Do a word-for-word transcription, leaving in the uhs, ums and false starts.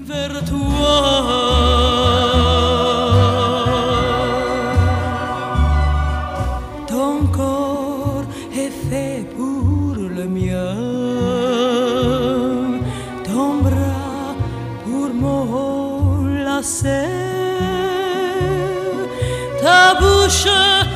vers toi. Ton corps est fait pour le mien, ton bras pour m'enlacer, ta bouche